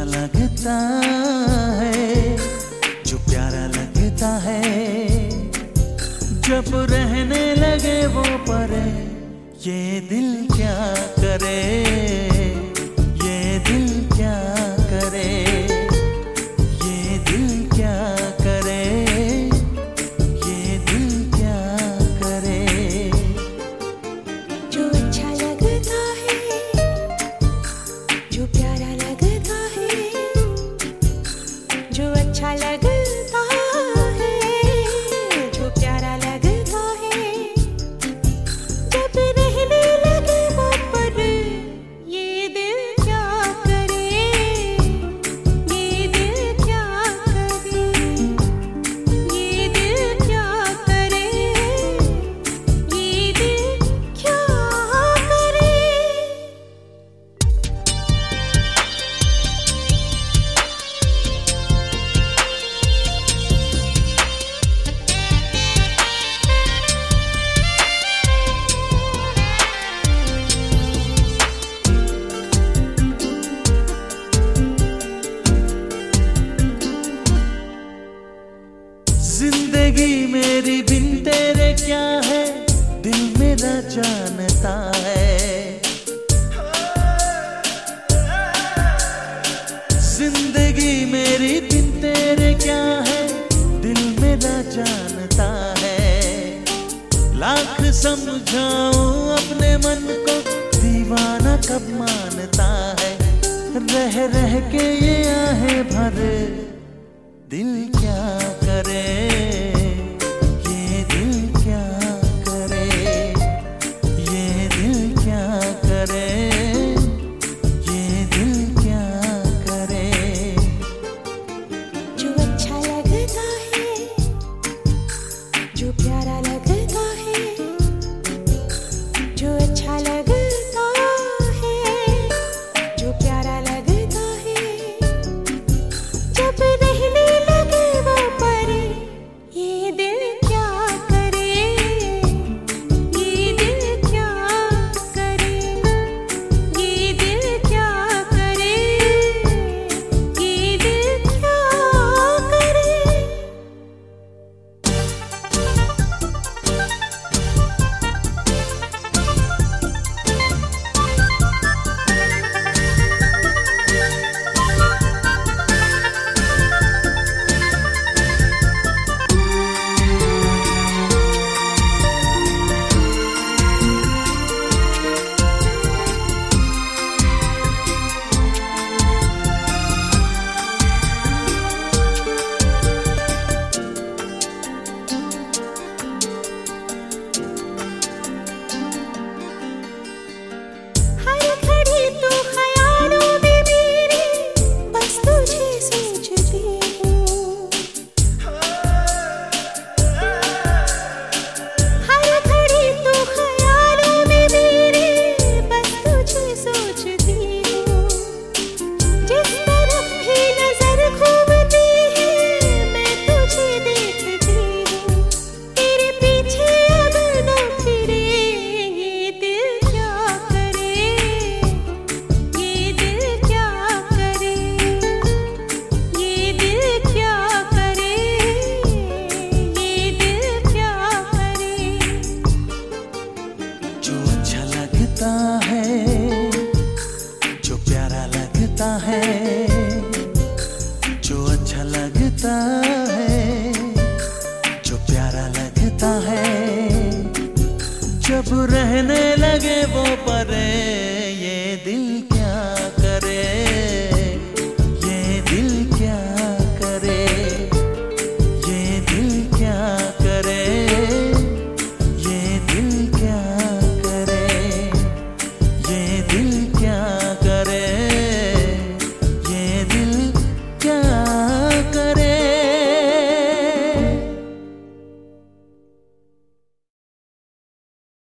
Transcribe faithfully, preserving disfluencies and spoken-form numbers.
लगता है, जो प्यारा लगता है, जब रहने लगे वो परे, ये दिल क्या करे, ये दिल क्या करे, ये दिल क्या करे, ये दिल क्या करे। जो अच्छा लगता है, जो प्यारा लगता है, जो अच्छा लगता है, जो प्यारा लगता है, जब रहने लगे वो पर, ये दिल क्या करे, ये दिल क्या करे, ये दिल क्या करे, ये दिल क्या करे। जिंदगी मेरी बिन तेरे क्या है, दिल मेरा जानता है। जिंदगी मेरी बिन तेरे क्या है, दिल मेरा जानता है। लाख समझाऊं अपने मन को, दीवाना कब मानता है। रह रह के ये आहें भरे, दिल क्या करे, ये दिल क्या करे, ये दिल क्या करे, ये दिल क्या करे। जो अच्छा लगता है, जो प्यारा लगता है, जो अच्छा लगता है, जो प्यारा लगता है, जब रहने लगे वो पर, ये दिल क्या करे, ये दिल क्या करे, ये दिल क्या करे, ये दिल क्या करे। हर घड़ी तू ख्यालों में मेरे, बस तुझे सोचती हूँ। हर घड़ी तू ख्यालों में मेरे, बस तुझे सोचती हूँ। जिस तरफ भी नजर घूमती है, मैं तुझे देखती हूँ। तेरे पीछे अब न फिरे, ये दिल क्या करे, ये दिल क्या करे, ये दिल क्या करे, ये दिल क्या करे। जो अच्छा लगता है, जो प्यारा लगता है, जो अच्छा लगता